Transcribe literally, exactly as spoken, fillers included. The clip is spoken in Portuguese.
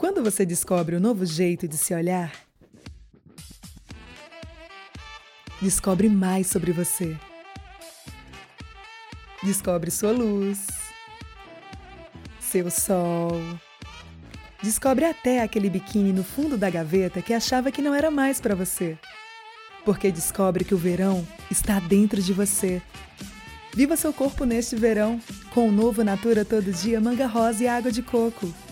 Quando você descobre um novo jeito de se olhar, descobre mais sobre você. Descobre sua luz, seu sol. Descobre até aquele biquíni no fundo da gaveta que achava que não era mais para você. Porque descobre que o verão está dentro de você. Viva seu corpo neste verão, com o novo Natura Todo Dia Manga Rosa e Água de Coco.